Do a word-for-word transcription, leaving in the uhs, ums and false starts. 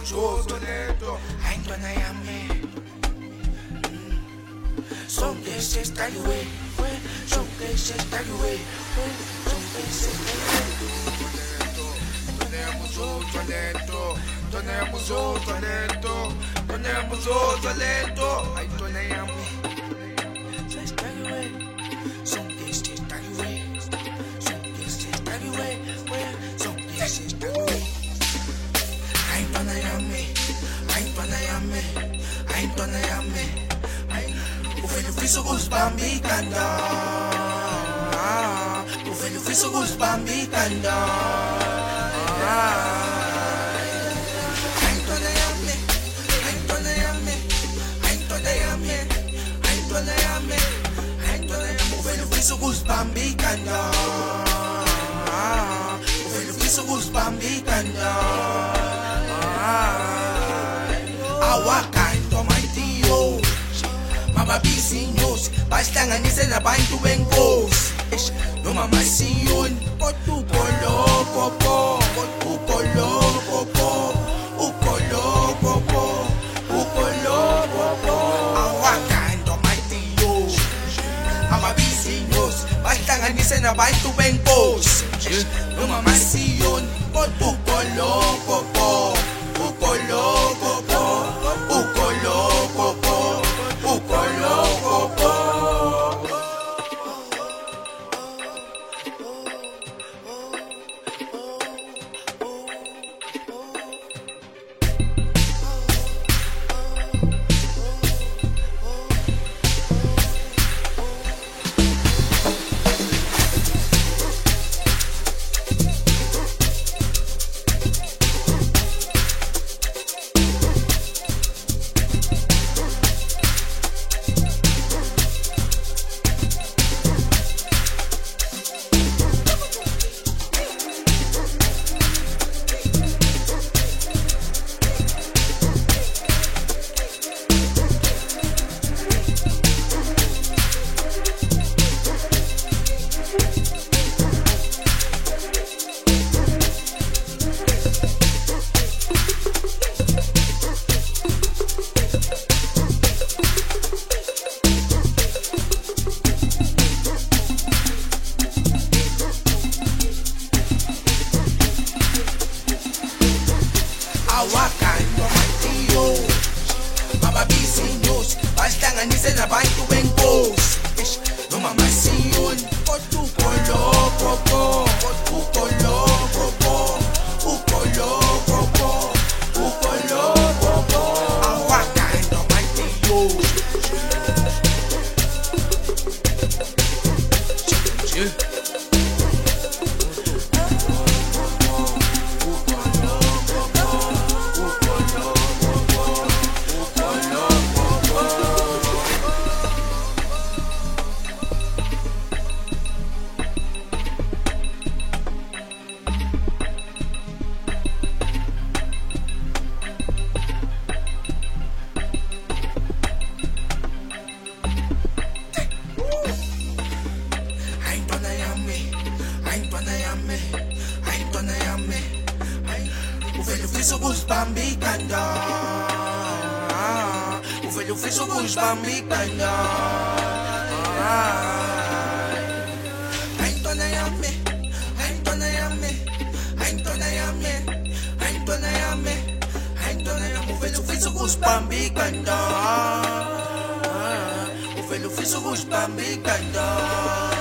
muzozo lento hayi ntwana yami sonke sesitaliwe sonke sesitaliwe sonke sesitaliwe ntwana ya muzozo lento ntwana ya muzozo lento ntwana ya muzozo lento hayi ntwana yami sesitaliwe sonke sesitaliwe sonke sesitaliwe sonke sesitaliwe hayi ntwana yami hayi ntwana yami hayi ntwana yami uvela ufisa ukuzibamba ikhanda uvela ufisa ukuzibamba ikhanda hayi ntwana yami hayi ntwana yami hayi ntwana yami hayi ntwana yami hayi ntwana yami uvela ufisa ukuzibamba ikhanda uvela ufisa ukuzibamba ikhanda awakhanto mayidiyo mababhizinyosi bahlanganise nabantu benkosi noma masiyoni kodwa ugolokopo ugolokopo ugolokopo ugolokopo awakhanto mayidiyo amabhizinyosi bahlanganise nabantu benkosi noma masiyoni kodwa ugolokopo ugolokopo ugolokopo ugolokopo awakhanto mayidiyo mababhizinyosi bahlanganise nabantu benkosi noma masiyoni kodwa ugolokopo ugolokopo ugolokopo ugolokopo awakhanto mayidiyo uvela ufisa ukuzibamba ikhanda uvela ufisa ukuzibamba ikhanda hayi ntwana yami hayi ntwana yami hayi ntwana yami hayi ntwana yami hayi ntwana yami uvela ufisa ukuzibamba ikhanda uvela ufisa ukuzibamba ikhanda